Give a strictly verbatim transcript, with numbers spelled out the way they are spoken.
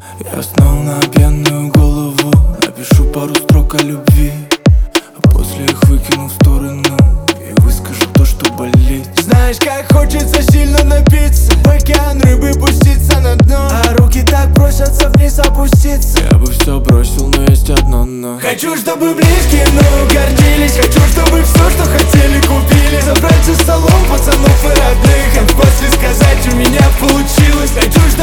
Я снова на пьяную голову напишу пару строк о любви, а после их выкину в сторону и выскажу то, что болит. Знаешь, как хочется сильно напиться, в океан рыбы пуститься на дно, а руки так просятся вниз опуститься. Я бы все бросил, но есть одно но. Хочу, чтобы близкие мною гордились, хочу, чтобы все, что хотели, купили. Забрать за столом пацанов и родных, а после сказать, у меня получилось. Хочу,